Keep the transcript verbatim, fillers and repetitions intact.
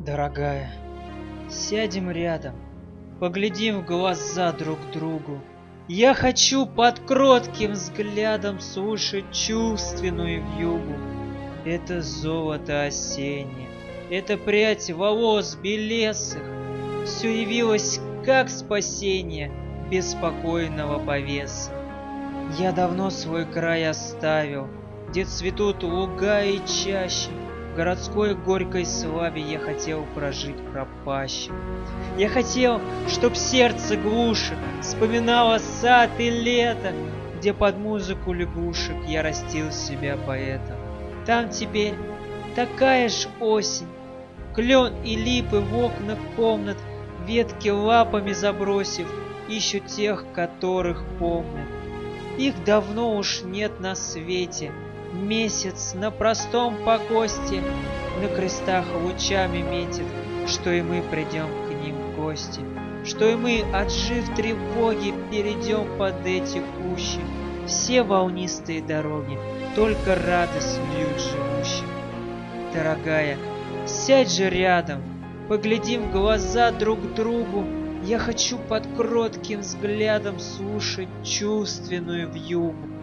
Дорогая, сядем рядом, поглядим в глаза друг другу. Я хочу под кротким взглядом слушать чувственную вьюгу. Это золото осеннее, это прядь волос белесых, все явилось как спасение беспокойного повеса. Я давно свой край оставил, где цветут луга и чащи. В городской горькой славе я хотел прожить пропащим. Я хотел, чтоб сердце глуши вспоминало сад и лето, где под музыку лягушек я растил себя поэтом. Там теперь такая ж осень, клен и липы в окнах комнат, ветки лапами забросив, ищут тех, которых помнят. Их давно уж нет на свете. Месяц на простом покосте на крестах лучами метит, что и мы придем к ним в гости, что и мы, отжив тревоги, перейдем под эти кущи. Все волнистые дороги только радость льют живущим. Дорогая, сядь же рядом, поглядим в глаза друг другу. Я хочу под кротким взглядом слушать чувственную вьюгу.